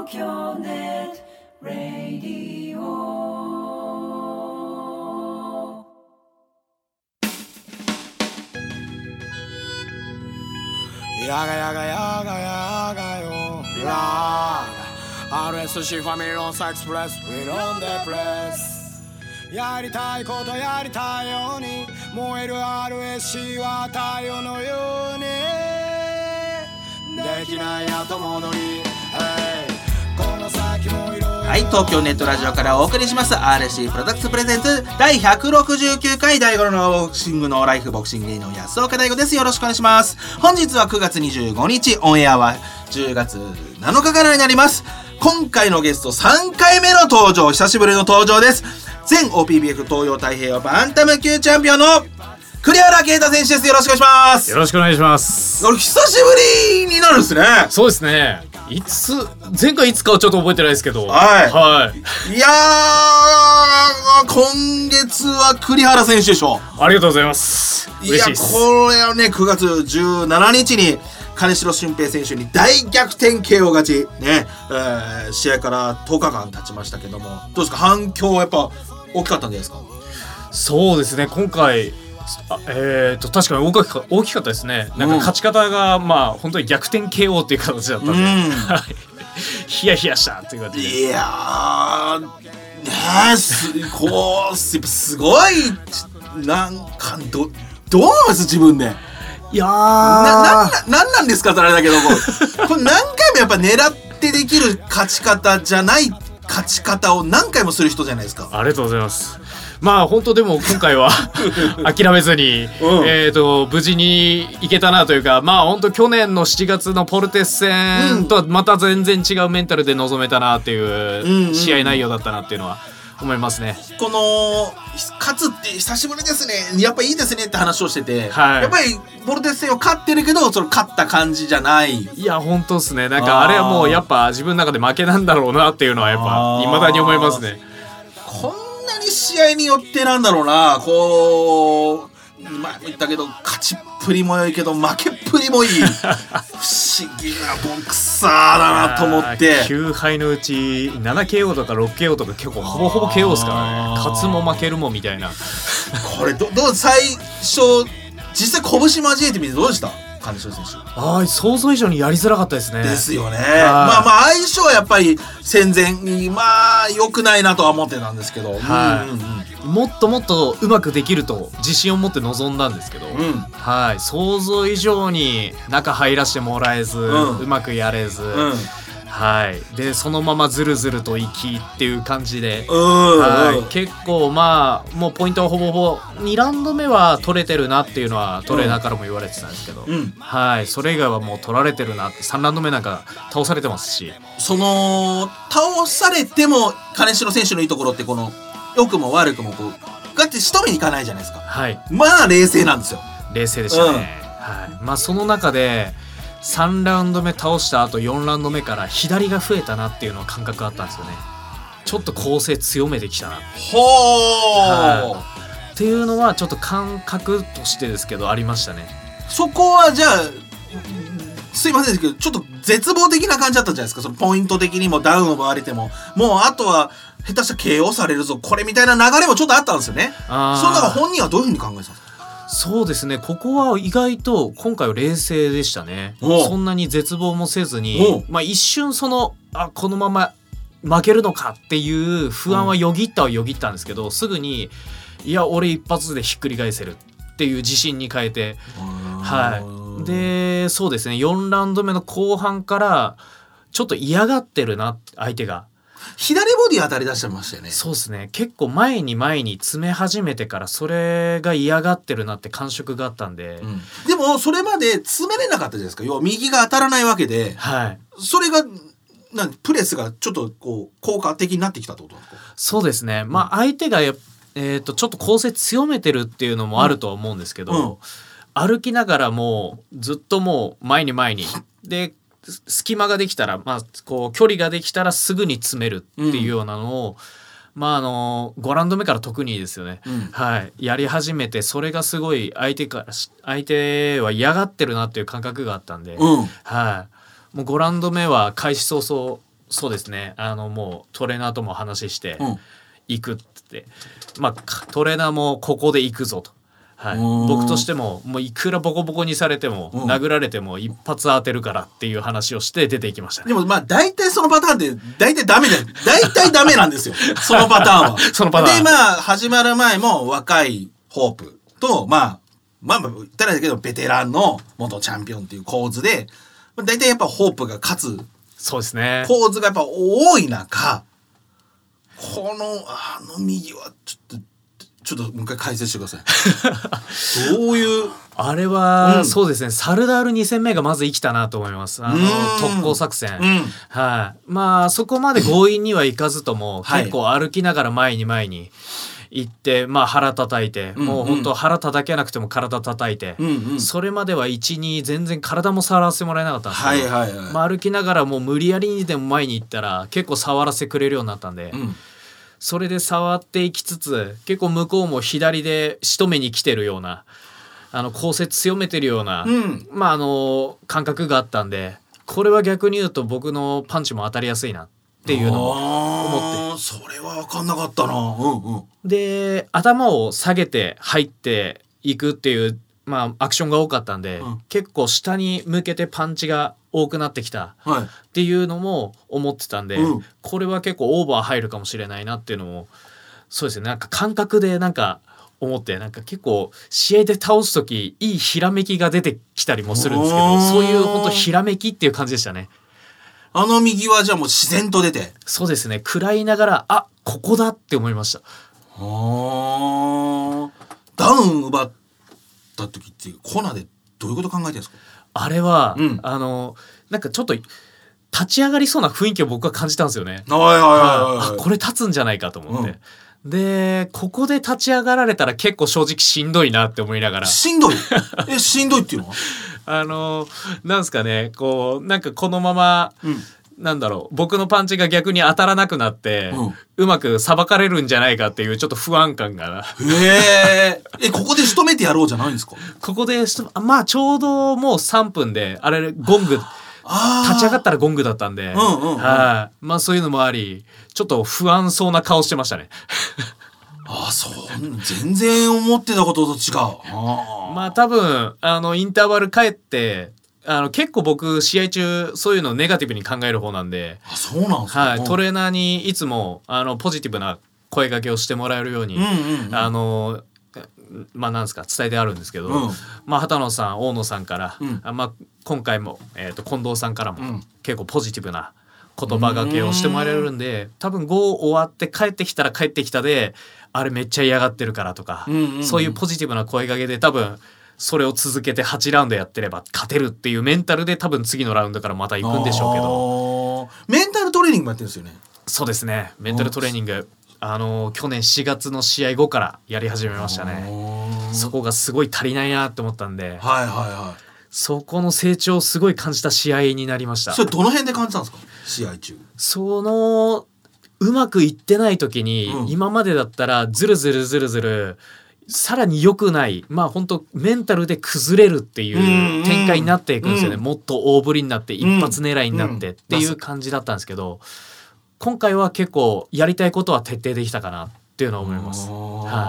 京ネットラディオ。 やがやがやがやがよラー RSC ファミリーロンサエクスプレス We on the place やりたいことやりたいように燃える RSC は太陽のようにできない後戻り、この先もいろいろ。 はい、東京ネットラジオからお送りします RSC プロダクツプレゼンツ第169回第5のボクシングのライフボクシング芸能安岡大吾です。よろしくお願いします。本日は9月25日、オンエアは10月7日からになります。今回のゲスト3回目の登場、久しぶりの登場です。前 OPBF 東洋太平洋バンタム級チャンピオンの栗原啓太選手です。よろしくお願いします。 よろしくお願いします。 久しぶりになるんですね。 そうですね。前回いつかはちょっと覚えてないですけど、 はい、いやー、今月は栗原選手でしょ。 ありがとうございます。嬉しいです。 これはね、9月17日に金城俊平選手に大逆転 KO 勝ちね、試合から10日間経ちましたけども、どうですか、反響はやっぱ大きかったんじゃないですか。 そうですね、今回確かに大きかったですね。なんか勝ち方が、まあ本当に逆転 KO っていう形だったんで、ヒヤヒヤしたっていう感じで。 いやーね、すごい、なんかどう思います自分で。 いやーなんなんですかってあれだけど、これ何回もやっぱ狙ってできる勝ち方じゃない勝ち方を何回もする人じゃないですか。 ありがとうございます。まあ本当でも今回は諦めずに、無事にいけたなというか、まあ本当去年の7月のポルテス戦とはまた全然違うメンタルで臨めたなっていう試合内容だったなっていうのは思いますね。 この勝つって久しぶりですね、やっぱいいですねって話をしてて、 はい、 やっぱりポルテス戦を勝ってるけどその勝った感じじゃない。 いや本当ですね。なんかあれはもうやっぱ自分の中で負けなんだろうなっていうのはやっぱ未だに思いますね。 こんなに試合によってなんだろうな、こう前も言ったけど勝ちっぷりも良いけど負けっぷりもいい不思議なボクサーだなと思って。 9敗のうち 7KO とか 6KO とか結構ほぼほぼ KO ですからね。勝つも負けるもみたいな。 これどう最初実際拳交えてみてどうでした金城選手。 想像以上にやりづらかったですね。 ですよね。まあ相性はやっぱり戦前まあ良くないなとは思ってたんですけど、 もっともっとうまくできると自信を持って臨んだんですけど、想像以上に中入らせてもらえず、うまくやれず、でそのままずるずるといきっていう感じで、結構まあもうポイントはほぼほぼ2ラウンド目は取れてるなっていうのはトレーナーからも言われてたんですけど、それ以外はもう取られてるなって。3ラウンド目なんか倒されてますし、 その倒されても金城選手のいいところってこの良くも悪くもこうガッて仕留めにいかないじゃないですか。まあ冷静なんですよ。 冷静でしたね。まあその中で3ラウンド目倒した後4ラウンド目から左が増えたなっていうのは感覚あったんですよね。ちょっと構成強めてきたなっていうのはちょっと感覚としてですけどありましたね。 そこはじゃあすいませんですけどちょっと絶望的な感じだったんじゃないですか。そのポイント的にもダウンを奪われてももうあとは下手したら KO されるぞこれみたいな流れもちょっとあったんですよね。その中本人はどういうふうに考えてたんですか。 そうですね、ここは意外と今回は冷静でしたね。そんなに絶望もせずに、一瞬このまま負けるのかっていう不安はよぎったんですけど、すぐにいや俺一発でひっくり返せるっていう自信に変えて、でそうですね、4ラウンド目の後半からちょっと嫌がってるな相手が。 左ボディ当たり出してましたよね。 そうですね、結構前に詰め始めてからそれが嫌がってるなって感触があったんで、 でもそれまで詰めれなかったじゃないですか。要は右が当たらないわけで、それがプレスがちょっとこう効果的になってきたってことなんですか。 そうですね、相手がちょっと構成強めてるっていうのもあるとは思うんですけど、歩きながらもうずっともう前にで隙間ができたら、こう距離ができたらすぐに詰めるっていうようなのを、5ラウンド目から特にですよね、やり始めて、それがすごい相手は嫌がってるなっていう感覚があったんで、もう5ラウンド目は開始早々 そうですね、もうトレーナーとも話して行くってまあトレーナーもここで行くぞと、はい、僕としてももういくらボコボコにされても殴られても一発当てるからっていう話をして出ていきましたね。 でもまあ大体そのパターンで大体ダメだよ。大体ダメなんですよ。そのパターンは。 そのパターンでまあ始まる前も若いホープとまあ言ったらだけどベテランの元チャンピオンっていう構図で大体やっぱホープが勝つそうですね構図がやっぱ多い中この右はちょっともう一回解説してください。どういうあれは、そうですねサルダール2戦目がまず生きたなと思います。特攻作戦、はい、まあそこまで強引にはいかずとも、結構歩きながら前に行って、まあ、腹叩いて、もう本当腹叩けなくても体叩いて、それまでは 1,2 全然体も触らせてもらえなかったんですけど、まあ、歩きながらもう無理やりにでも前に行ったら結構触らせてくれるようになったんで、それで触っていきつつ結構向こうも左で仕留めに来てるような構成強めてるような、まあ感覚があったんで、これは逆に言うと僕のパンチも当たりやすいなっていうのを思って、 それは分かんなかったな。 で頭を下げて入っていくっていう、まあ、アクションが多かったんで、結構下に向けてパンチが多くなってきたっていうのも思ってたんで、これは結構オーバー入るかもしれないなっていうのもそうですね、なんか感覚でなんか思って、なんか結構試合で倒す時いいひらめきが出てきたりもするんですけど、そういう本当ひらめきっていう感じでしたね。 右はじゃあもう自然と出て、 そうですね、食らいながらここだって思いました。 ダウン奪った時ってコーナーでどういうこと考えてるんですか？ あれは、なんかちょっと立ち上がりそうな雰囲気を僕は感じたんですよね。これ立つんじゃないかと思って、でここで立ち上がられたら結構正直しんどいなって思いながら。 しんどいしんどいっていうのはなんですかね、こうなんかこのまま、なんだろう、僕のパンチが逆に当たらなくなって、うまくさばかれるんじゃないかっていうちょっと不安感がここで仕留めてやろうじゃないんですか？ ここでまあちょうどもう3分であれゴング立ち上がったらゴングだったんで、まあそういうのもありちょっと不安そうな顔してましたね。 そう全然思ってたことと違う。 まあ多分インターバル帰って結構僕試合中そういうのをネガティブに考える方なんで、 そうなんですか？ トレーナーにいつもポジティブな声掛けをしてもらえるように、まあなんですか伝えてあるんですけど、まあ畑野さん大野さんから、まあ今回も近藤さんからも、結構ポジティブな言葉がけをしてもらえるんで、多分5終わって帰ってきたら帰ってきたであれめっちゃ嫌がってるからとか、そういうポジティブな声掛けで多分それを続けて8ラウンドやってれば勝てるっていうメンタルで多分次のラウンドからまた行くんでしょうけど。 メンタルトレーニングもやってるんですよね？ そうですね、メンタルトレーニング去年4月の試合後からやり始めましたね。そこがすごい足りないなって思ったんで、そこの成長をすごい感じた試合になりました。 それどの辺で感じたんですか？試合中うまくいってない時に、今までだったらずるずるさらに良くない、まあ本当メンタルで崩れるっていう展開になっていくんですよね。もっと大振りになって一発狙いになってっていう感じだったんですけど、今回は結構やりたいことは徹底できたかなっていうのは思います。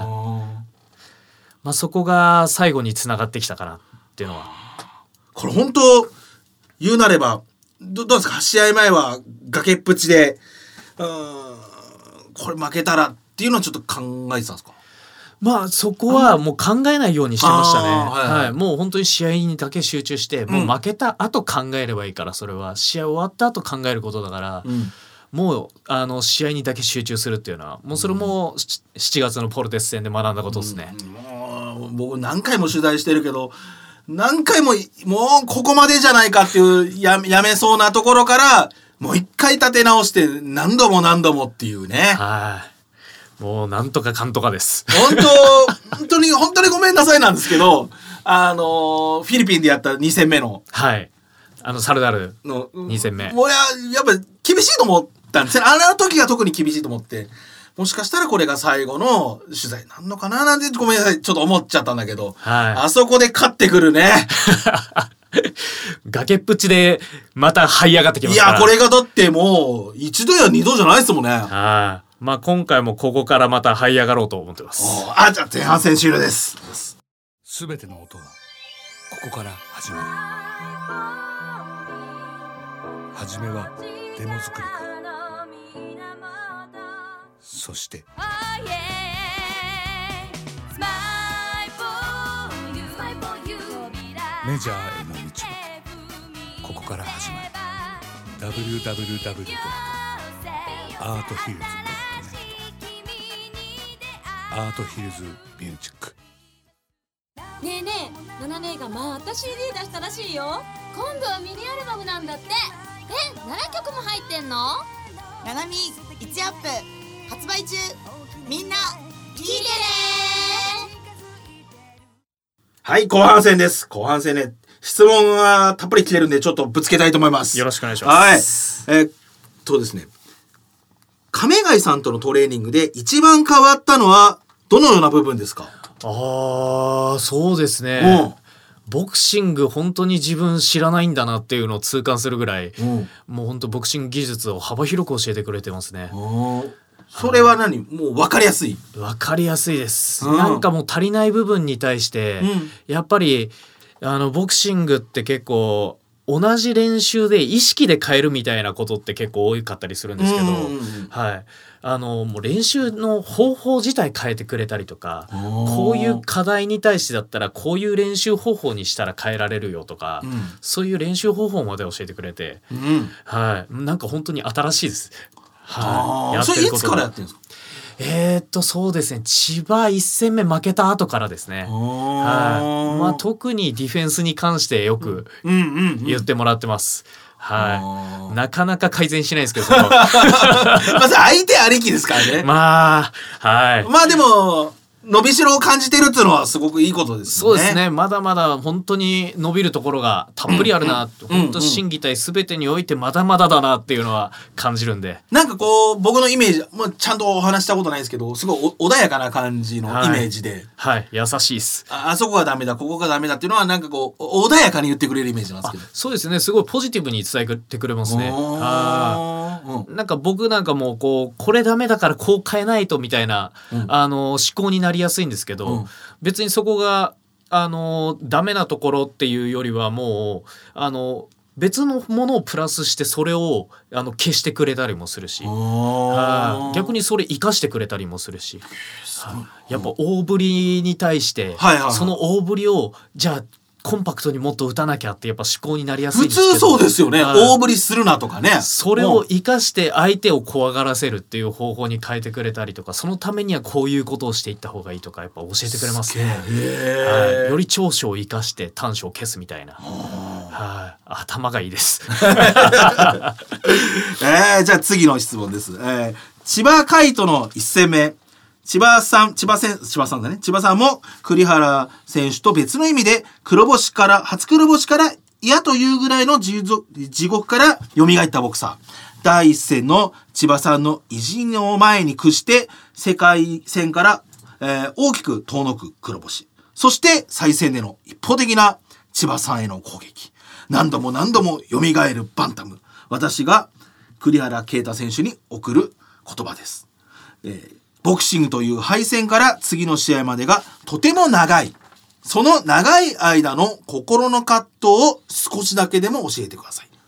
まあそこが最後につながってきたかなっていうのは。 これ本当言うなればどうですか？試合前は崖っぷちでこれ負けたらっていうのはちょっと考えてたんですか？ まあそこはもう考えないようにしてましたね。もう本当に試合にだけ集中して、もう負けた後考えればいいから、それは試合終わった後考えることだから、もう試合にだけ集中するっていうのはもうそれも7月のポルテス戦で学んだことですね。 もう僕何回も取材してるけど何回ももうここまでじゃないかっていうやめそうなところからもう一回立て直して何度もっていうね。 もうなんとかかんとかです。 本当にごめんなさいなんですけど、フィリピンでやった2戦目のサルダルの2戦目、 もうやっぱ厳しいと思ったんですね。時が特に厳しいと思って、もしかしたらこれが最後の取材なんのかななんてごめんなさいちょっと思っちゃったんだけど、あそこで勝ってくるね崖っぷちでまた這い上がってきますから。 いやこれがだってもう一度や二度じゃないですもんね。 まあ今回もここからまた這い上がろうと思ってます。 じゃあ前半戦終了です。 すべての音はここから始まる。初めはデモ作りから、そしてメジャーへの道はここから始まる。 www.arthhills.net アートヒルズミュージック。 ねえねえ、ナナ姉がまた CD 出したらしいよ。今度はミニアルバムなんだって。7曲も入ってんの？ ナナミ1アップ発売中。みんな聞いてね。 はい、後半戦です。後半戦ね、質問はたっぷり来てるんでちょっとぶつけたいと思います。 よろしくお願いします。 はい。ですね、亀貝さんとのトレーニングで一番変わったのはどのような部分ですか？ そうですね、ボクシング本当に自分知らないんだなっていうのを痛感するぐらい、もう本当ボクシング技術を幅広く教えてくれてますね。 それはもう分かりやすい？ 分かりやすいです。なんかもう足りない部分に対して、やっぱりボクシングって結構同じ練習で意識で変えるみたいなことって結構多かったりするんですけど、もう練習の方法自体変えてくれたりとか、こういう課題に対してだったらこういう練習方法にしたら変えられるよとか、そういう練習方法まで教えてくれて、なんか本当に新しいです。 やってること。それいつからやってるんですか？ そうですね、千葉1戦目負けた後からですね。特にディフェンスに関してよく言ってもらってます。なかなか改善しないですけどまず相手ありきですからね。 まあでも伸びしろを感じてるっていうのはすごくいいことですね。 そうですね、まだまだ本当に伸びるところがたっぷりあるな、本当心技体全てにおいてまだまだだなっていうのは感じるんで、 なんかこう僕のイメージ、ちゃんとお話したことないですけど、すごい穏やかな感じのイメージで、 優しいです。 あそこがダメだここがダメだっていうのはなんかこう穏やかに言ってくれるイメージなんですけど。 そうですね、すごいポジティブに伝えてくれますね。なんか僕なんかもうこれダメだからこう変えないとみたいな、思考になりやすいんですけど、別にそこがダメなところっていうよりはもう別のものをプラスしてそれを消してくれたりもするし、逆にそれ生かしてくれたりもするし、やっぱ大振りに対して、その大振りをじゃあコンパクトにもっと打たなきゃってやっぱ思考になりやすいんですけど、 普通そうですよね、大振りするなとかね。 それを生かして相手を怖がらせるっていう方法に変えてくれたりとか、そのためにはこういうことをしていった方がいいとかやっぱ教えてくれますね。より長所を生かして短所を消すみたいな、頭がいいですじゃあ次の質問です。千葉海斗の1戦目、千葉さんも栗原選手と別の意味で初黒星から嫌というぐらいの地獄から蘇ったボクサー。第一戦の千葉さんの意地の前に屈して世界戦から、大きく遠のく黒星。そして再戦での一方的な千葉さんへの攻撃。何度も蘇るバンタム。私が栗原啓太選手に送る言葉です。ボクシングという敗戦から次の試合までがとても長い。その長い間の心の葛藤を少しだけでも教えてください。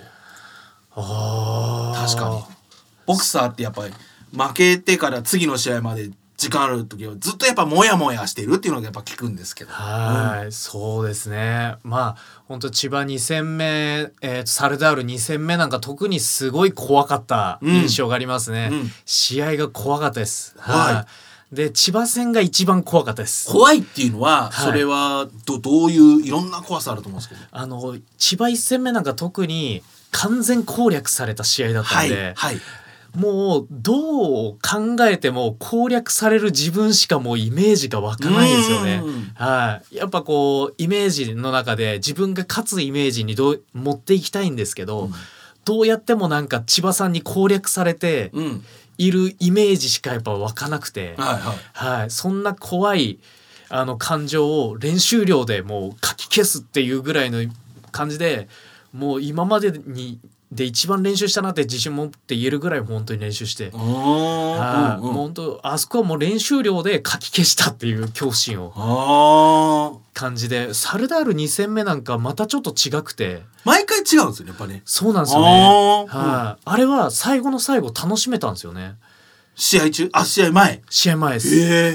確かにボクサーってやっぱり負けてから次の試合まで時間ある時はずっとやっぱモヤモヤしてるっていうのがやっぱ聞くんですけど。 そうですね。本当千葉2戦目、サルダール2戦目なんか特にすごい怖かった印象がありますね。試合が怖かったです。で千葉戦が一番怖かったです。 怖いっていうのは、それはどういういろんな怖さあると思うんですけど、 千葉1戦目なんか特に完全攻略された試合だったんで、もうどう考えても攻略される自分しかもうイメージが湧かないんですよね。やっぱイメージの中で自分が勝つイメージに持っていきたいんですけど、どうやってもなんか千葉さんに攻略されているイメージしかやっぱ湧かなくて、そんな怖い感情を練習量でもうかき消すっていうぐらいの感じでもう今までで一番練習したなって自信持って言えるぐらい本当に練習して、もう本当あそこはもう練習量でかき消したっていう恐怖心を感じで、サルダール2戦目なんかまたちょっと違くて毎回違うんですよねやっぱね。 そうなんですよね。あれは最後の最後楽しめたんですよね。 試合中？試合前です。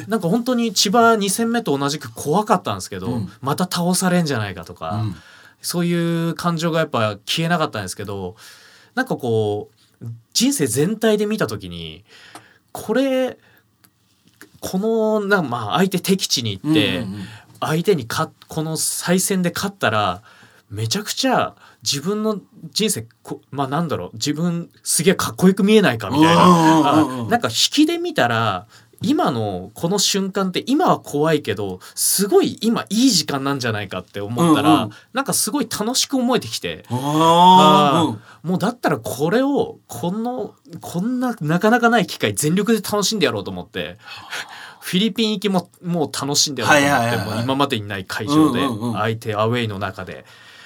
なんか本当に千葉2戦目と同じく怖かったんですけど、また倒されんじゃないかとか、そういう感情がやっぱ消えなかったんですけど、なんかこう人生全体で見た時にこの相手敵地に行って、相手にこの再戦で勝ったらめちゃくちゃ自分の人生自分すげえかっこよく見えないかみたいな、なんか引きで見たら今のこの瞬間って今は怖いけどすごい今いい時間なんじゃないかって思ったら、なんかすごい楽しく思えてきて、もうだったらこれをこんななかなかない機会全力で楽しんでやろうと思ってフィリピン行きももう楽しんでやろうと思って、もう今までにない会場で相手アウェイの中で。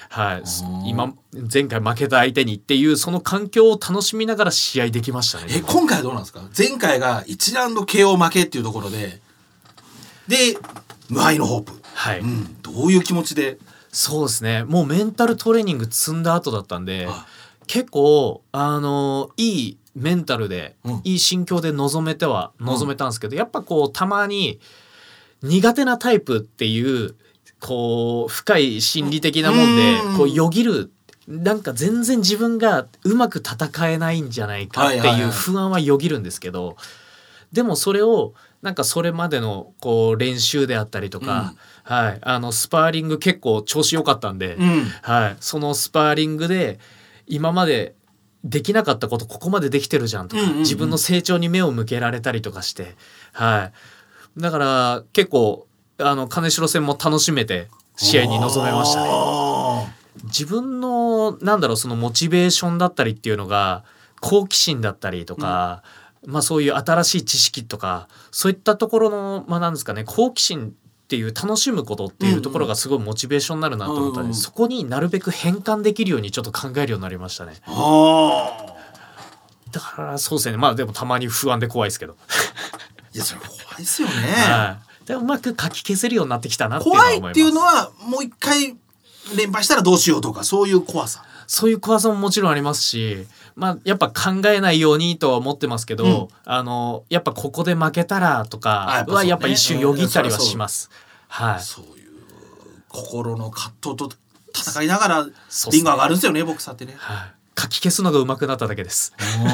前回負けた相手にっていうその環境を楽しみながら試合できましたね。 今回はどうなんですか？前回が1ラウンド KO 負けっていうところで無敗のホープ、どういう気持ちで？ そうですね、もうメンタルトレーニング積んだ後だったんで、結構いいメンタルで、いい心境で臨めたんですけど、やっぱこうたまに苦手なタイプっていうこう深い心理的なもんでこうよぎる、なんか全然自分がうまく戦えないんじゃないかっていう不安はよぎるんですけど、でもそれをなんかそれまでのこう練習であったりとか、スパーリング結構調子良かったんで、そのスパーリングで今までできなかったことここまでできてるじゃんとか、自分の成長に目を向けられたりとかして、だから結構金城戦も楽しめて試合に臨めましたね。自分のそのモチベーションだったりっていうのが好奇心だったりとか、そういう新しい知識とかそういったところのなんですかね、好奇心っていう楽しむことっていうところがすごいモチベーションになるなと思ったので、そこになるべく変換できるようにちょっと考えるようになりましたね。だからそうですね、でもたまに不安で怖いですけどいやそれ怖いですよね。 でもうまくかき消せるようになってきたなっていうのは思います。 怖いっていうのはもう一回連敗したらどうしようとかそういう怖さももちろんありますし、やっぱ考えないようにとは思ってますけど、やっぱここで負けたらとかはやっぱ一瞬よぎったりはします。 そういう心の葛藤と戦いながらリング上がるんですよね、ボクサーってね。 かき消すのが上手くなっただけです。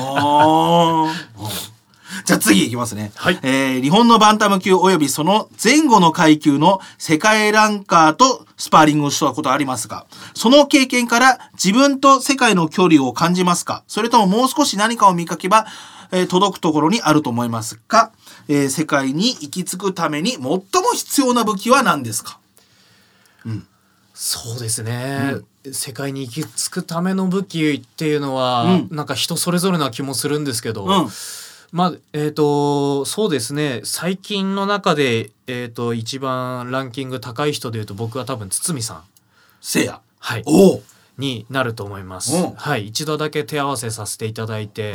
じゃあ次いきますね。日本のバンタム級およびその前後の階級の世界ランカーとスパーリングをしたことありますが、その経験から自分と世界の距離を感じますか？それとももう少し何かを見かけば、届くところにあると思いますか？世界に行き着くために最も必要な武器は何ですか？ そうですね、世界に行き着くための武器っていうのは、なんか人それぞれな気もするんですけど、そうですね、最近の中で、一番ランキング高い人でいうと僕は多分堤さんせいやになると思います。一度だけ手合わせさせていただいて、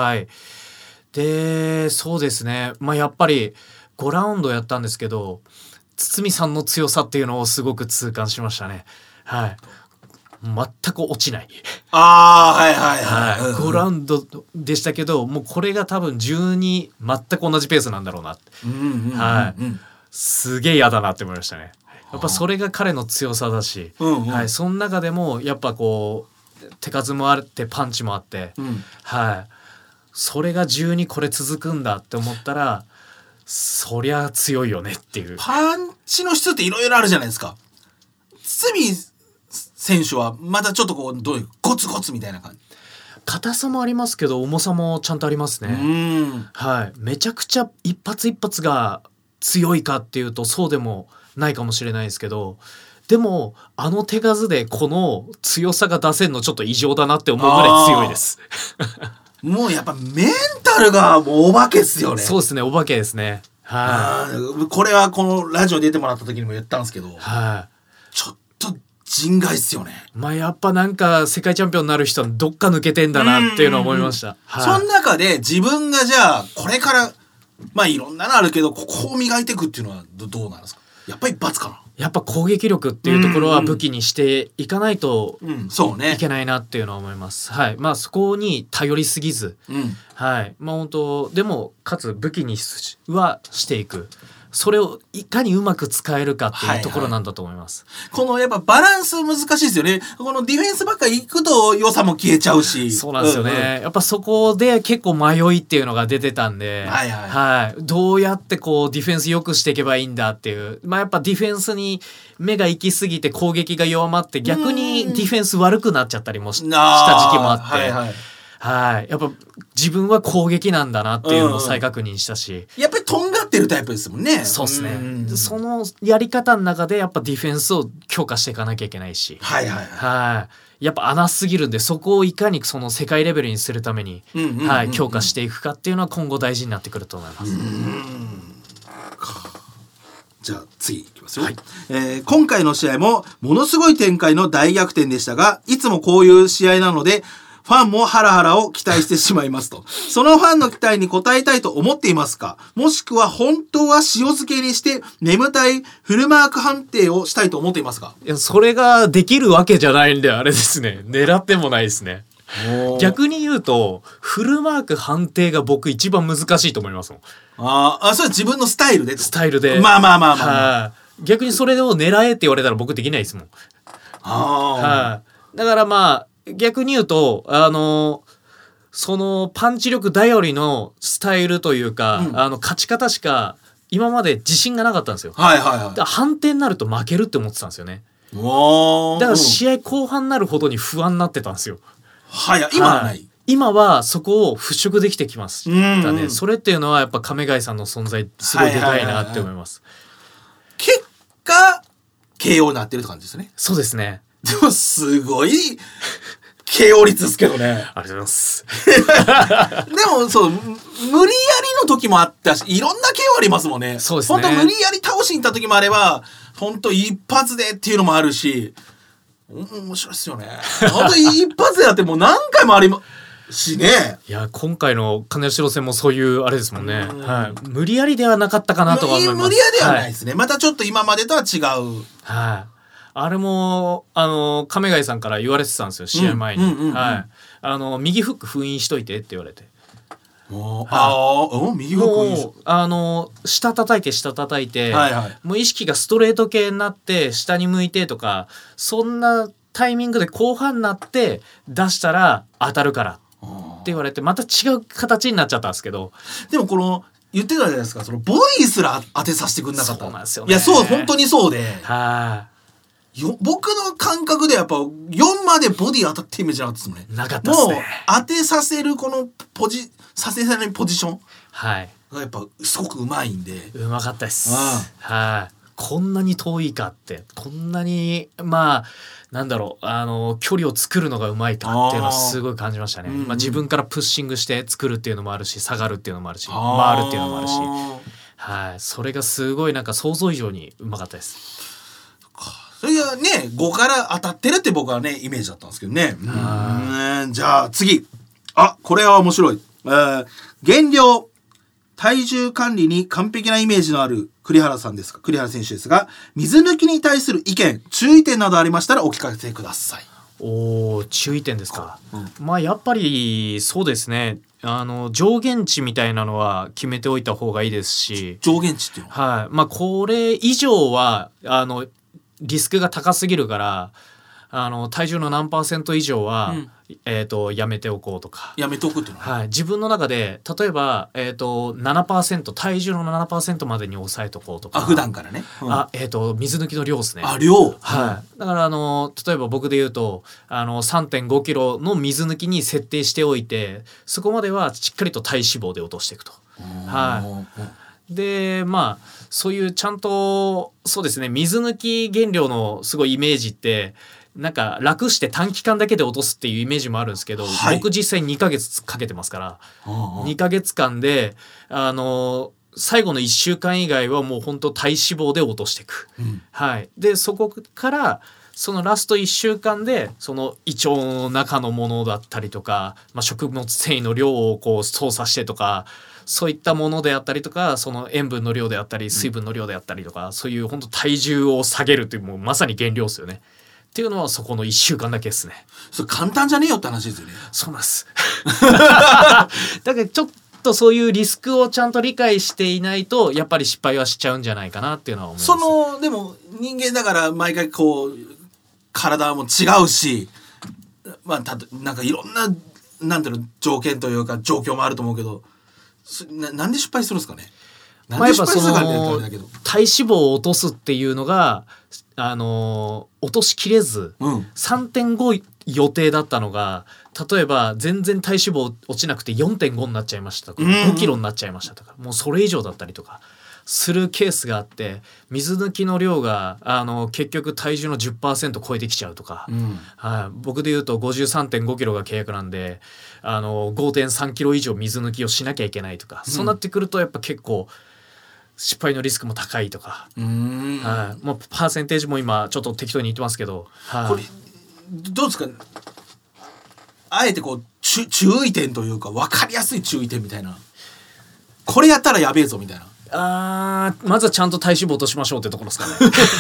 でそうですね、やっぱり5ラウンドやったんですけど堤さんの強さっていうのをすごく痛感しましたね。全く落ちない。5ラウンドでしたけど、もうこれが多分12全く同じペースなんだろうなって、すげえ嫌だなって思いましたね。やっぱそれが彼の強さだし、その中でもやっぱこう手数もあってパンチもあって、それが12これ続くんだって思ったらそりゃ強いよねっていう。 パンチの質っていろいろあるじゃないですか。堤選手はまたちょっとこうどういうゴツゴツみたいな感じ。 硬さもありますけど重さもちゃんとありますね。めちゃくちゃ一発一発が強いかっていうとそうでもないかもしれないですけど、でも手数でこの強さが出せるのちょっと異常だなって思うぐらい強いですもうやっぱメンタルがもうお化けっすよね。 そうですね、お化けですね。 これはこのラジオ出てもらった時にも言ったんですけど、ちょっと人外っすよね。 まあやっぱなんか世界チャンピオンになる人はどっか抜けてんだなっていうのは思いました。 その中で自分がじゃあこれからまあいろんなのあるけどここを磨いていくっていうのはどうなんですか。やっぱり罰かな。 やっぱ攻撃力っていうところは武器にしていかないとそうねいけないなっていうのは思います。はい、まあそこに頼りすぎず、はい、まあ本当でもかつ武器にはしていく。それをいかにうまく使えるかっていうところなんだと思います。 このやっぱバランス難しいですよね。このディフェンスばっかり行くと良さも消えちゃうし。 そうなんですよね。やっぱそこで結構迷いっていうのが出てたんで、どうやってこうディフェンス良くしていけばいいんだっていう。まあやっぱディフェンスに目が行き過ぎて攻撃が弱まって逆にディフェンス悪くなっちゃったりもした時期もあって。やっぱ自分は攻撃なんだなっていうのを再確認したし、 やっぱりとんがってるタイプですもんね。 そうですね。そのやり方の中でやっぱディフェンスを強化していかなきゃいけないし、やっぱ穴すぎるんでそこをいかにその世界レベルにするために強化していくかっていうのは今後大事になってくると思います。 じゃあ次いきますよ。今回の試合もものすごい展開の大逆転でしたが、いつもこういう試合なのでファンもハラハラを期待してしまいますと。そのファンの期待に応えたいと思っていますか？もしくは本当は塩漬けにして眠たいフルマーク判定をしたいと思っていますか？ いや、それができるわけじゃないんであれですね。狙ってもないですね。逆に言うとフルマーク判定が僕一番難しいと思いますもん。 それは自分のスタイルで。まあ。 逆にそれを狙えって言われたら僕できないですもん。だからまあ逆に言うとそのパンチ力頼りのスタイルというか、勝ち方しか今まで自信がなかったんですよ。だから判定になると負けるって思ってたんですよね。だから試合後半になるほどに不安になってたんですよ。 今はない。 今はそこを払拭できてきましたね。それっていうのはやっぱ亀貝さんの存在すごいでかいなって思います。 結果 KO になってるって感じですね。 そうですね。 でもすごいKO 率ですけどね。 ありがとうございます。 でもそう無理やりの時もあったし、いろんな KO ありますもんね。 そうですね。 本当無理やり倒しに行った時もあれば、本当一発でっていうのもあるし、面白いですよね。本当一発でやってもう何回もありますしね。 いや今回の金城戦もそういうあれですもんね。無理やりではなかったかなとは思います。 無理やりではないですね。またちょっと今までとは違う。 あれも亀貝さんから言われてたんですよ、試合前に。右フック封印しといてって言われて。 右フック封印。 もう下叩いて、もう意識がストレート系になって下に向いてとか、そんなタイミングで後半になって出したら当たるからって言われて、また違う形になっちゃったんですけど。 でもこの言ってたじゃないですか、そのボディすら当てさせてくんなかった。 そうなんですよね。 いやそう本当にそうで。僕の感覚でやっぱ4までボディ当たってイメージなかったですもんね。 なかったですね。 もう当てさせるこのさせないポジションがやっぱすごくうまいんで。 うまかったです。こんなに遠いかって、こんなにまあなんだろう距離を作るのがうまいかっていうのはすごい感じましたね。自分からプッシングして作るっていうのもあるし、下がるっていうのもあるし、回るっていうのもあるし、それがすごいなんか想像以上にうまかったです。 それがね5から当たってるって僕はねイメージだったんですけどね。じゃあ次、これは面白い。減量体重管理に完璧なイメージのある栗原選手ですが、水抜きに対する意見注意点などありましたらお聞かせください。 注意点ですか。まあやっぱりそうですね、上限値みたいなのは決めておいた方がいいですし。 上限値っていうのはまあこれ以上はリスクが高すぎるから、体重の何%以上は、やめておこうとか。 やめておくっていうのは、 自分の中で例えば、7% 体重の 7% までに抑えとこうとか。 普段からね。 水抜きの量ですね。 量。 だから例えば僕で言うと3.5 キロの水抜きに設定しておいて、そこまではしっかりと体脂肪で落としていくと。でまあそういうちゃんとそうですね、水抜き減量のすごいイメージってなんか楽して短期間だけで落とすっていうイメージもあるんですけど、僕実際2ヶ月かけてますから、2ヶ月間で最後の1週間以外はもう本当体脂肪で落としていく。でそこからそのラスト1週間でその胃腸の中のものだったりとか、食物繊維の量をこう操作してとか、そういったものであったりとか、その塩分の量であったり水分の量であったりとか、そういう本当体重を下げるという、もうまさに減量ですよねっていうのは、そこの1週間だけですね。 それ簡単じゃねえよって話ですよね。 そうなんですだからちょっとそういうリスクをちゃんと理解していないと、やっぱり失敗はしちゃうんじゃないかなっていうのは思います。 でも人間だから毎回こう体も違うし、なんかいろんななんていうの条件というか状況もあると思うけど、なんで失敗するんですかね。なんで失敗するかってあれだけど、 体脂肪を落とすっていうのが落としきれず、3.5 予定だったのが、例えば全然体脂肪落ちなくて 4.5 になっちゃいましたとか、5キロになっちゃいましたとか、もうそれ以上だったりとかするケースがあって、水抜きの量が結局体重の 10% 超えてきちゃうとか、僕で言うと 53.5 キロが契約なんで、5.3 キロ以上水抜きをしなきゃいけないとか、そうなってくるとやっぱ結構失敗のリスクも高いとか、もうパーセンテージも今ちょっと適当に言ってますけど、 これどうですか。あえてこう注意点というか、分かりやすい注意点みたいな、これやったらやべえぞみたいな。 まずはちゃんと体脂肪落としましょうってところですかね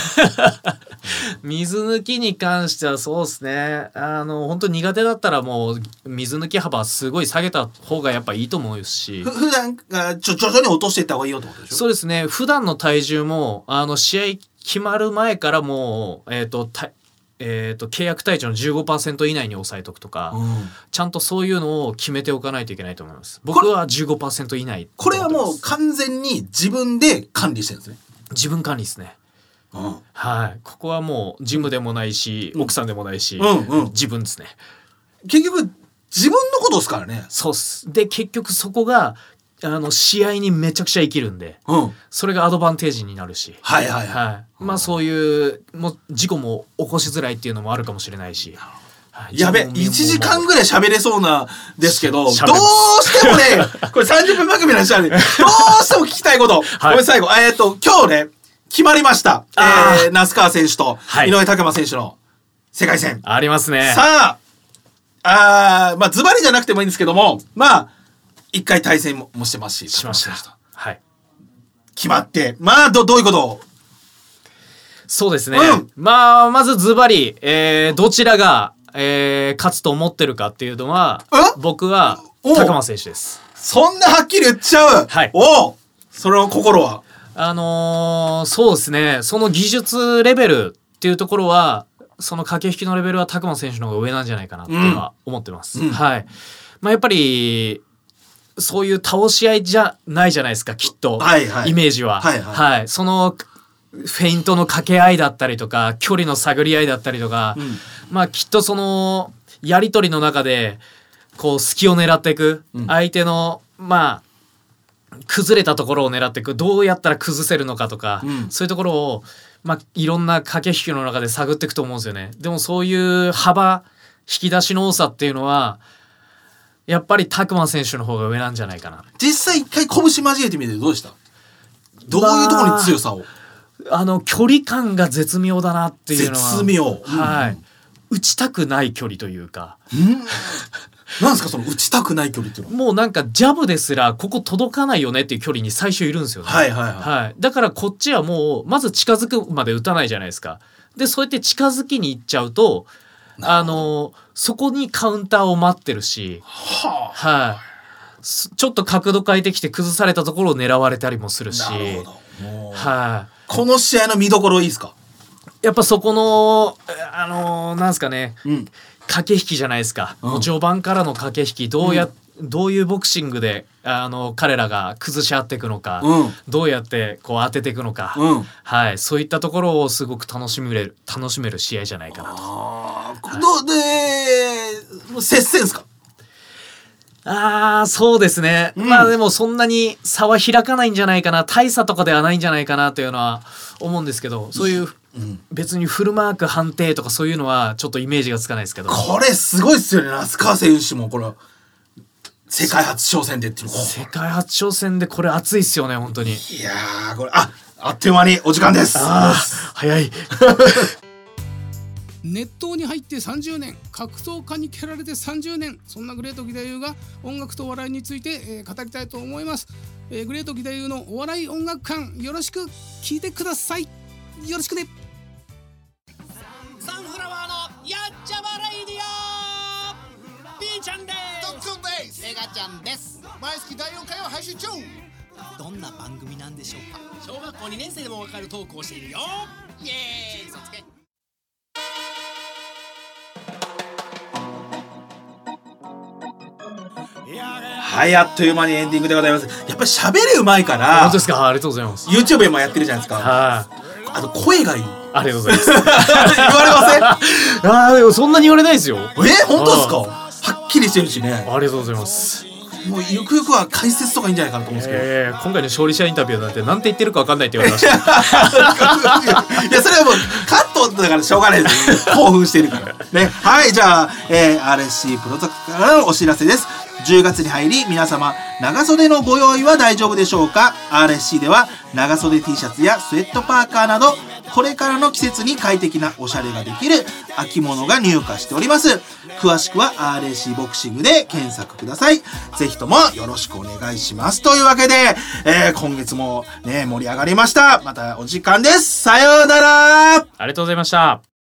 水抜きに関してはそうですね、本当に苦手だったらもう水抜き幅すごい下げた方がやっぱいいと思うし、 普段徐々に落としていった方がいいよってことでしょ。 そうですね。普段の体重も試合決まる前からもう契約体重の 15% 以内に抑えとくとか、ちゃんとそういうのを決めておかないといけないと思います。僕は 15% 以内。 これはもう完全に自分で管理してるんですね。 自分管理ですね。はい。ここはもうジムでもないし、奥さんでもないし、自分ですね。 結局自分のことですからね。 そうっす。で結局そこが試合にめちゃくちゃ生きるんで、それがアドバンテージになるし、そういう事故も起こしづらいっていうのもあるかもしれないし、 やべ、1時間ぐらい喋れそうなんですけど、どうしてもねこれ30分番組なんですよねどうしても聞きたいこと、これ最後今日ね決まりました、那須川選手と井上拓磨選手の世界戦ありますね。 さあズバリじゃなくてもいいんですけども、一回対戦もしてますし、 しました。はい。 決まって、どういうことを。 そうですね。まずズバリ、どちらが、勝つと思ってるかっていうのは、僕は拓磨選手です。 そんなはっきり言っちゃう。 はい。 その心は。 そうですね。その技術レベルっていうところは、その駆け引きのレベルは拓磨選手の方が上なんじゃないかなっては思ってます。はい。やっぱりそういう倒し合いじゃないじゃないですか、きっと、イメージは。そのフェイントの掛け合いだったりとか、距離の探り合いだったりとか、きっとそのやり取りの中でこう隙を狙っていく、相手の崩れたところを狙っていく、どうやったら崩せるのかとか、そういうところをいろんな駆け引きの中で探っていくと思うんですよね。でもそういう幅、引き出しの多さっていうのはやっぱり拓磨選手の方が上なんじゃないかな。 実際一回拳交えてみてどうでした？どういうところに強さを？ 距離感が絶妙だなっていうのは。 絶妙。 打ちたくない距離というか。 なんですかその打ちたくない距離っていうのは。 もうなんかジャブですらここ届かないよねっていう距離に最初いるんですよね。だからこっちはもうまず近づくまで打たないじゃないですか。でそうやって近づきに行っちゃうとそこにカウンターを待ってるし、ちょっと角度変えてきて崩されたところを狙われたりもするし。なるほど。 この試合の見どころいいですか？ やっぱそこのなんですかね、駆け引きじゃないですか。もう序盤からの駆け引き、どういうボクシングで彼らが崩し合っていくのか、どうやってこう当てていくのか、そういったところをすごく楽しめる試合じゃないかなと。 接戦ですか？ そうですね。でもそんなに差は開かないんじゃないかな、大差とかではないんじゃないかなというのは思うんですけど、そういう別にフルマーク判定とかそういうのはちょっとイメージがつかないですけど。 これすごいっすよね。那須川選手もこれ世界初挑戦でっていうの。 世界初挑戦でこれ熱いっすよね本当に。 いやーこれあっという間にお時間です。 早い熱湯に入って30年、格闘家に蹴られて30年、そんなグレート義太夫が音楽とお笑いについて、語りたいと思います。グレート義太夫のお笑い音楽館、よろしく聞いてください。よろしくね。 サンフラワーのやっちゃまレイディオ、ピーちゃんです。 トックンです。 メガちゃんです。 毎月第4回を配信中。 どんな番組なんでしょうか。 小学校2年生でもわかるトークをしているよ。 イエーイ、そつけ。 はい、あっという間にエンディングでございます。やっぱり喋れうまいから本当ですか。ありがとうございます。 YouTube でもやってるじゃないですか。 はい、 あと声がいい。 ありがとうございます言われません？ でもそんなに言われないですよ。 本当ですか？はっきりしてるしね。 ありがとうございます。 もうゆくゆくは解説とかいいんじゃないかなと思うんですけど、 今回の勝利者インタビューなんてなんて言ってるか分かんないって言われましたいやそれはもうカットだからしょうがないです興奮してるからね。はい、じゃあ、RSC プロジェクトからのお知らせです。10月に入り皆様長袖のご用意は大丈夫でしょうか。 RSC では長袖 T シャツやスウェットパーカーなどこれからの季節に快適なおしゃれができる秋物が入荷しております。詳しくは RSC ボクシングで検索ください。ぜひともよろしくお願いします。というわけで、今月もね盛り上がりました。またお時間です。さようなら。 ありがとうございました。